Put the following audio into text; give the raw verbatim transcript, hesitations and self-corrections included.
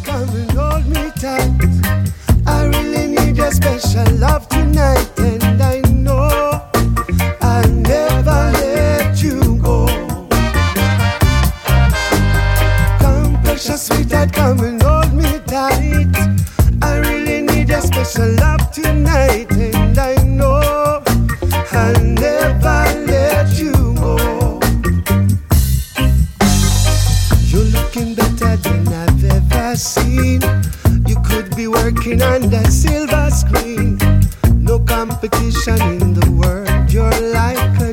come and hold me tight. I really need your special love tonight, and I know I'll never let you go. Come, precious sweetheart, come and hold me tight. I really need your special love tonight, and I know I'll never let you go. You're looking better than I've ever seen. You could be working on that silver screen. No competition in the world, you're like a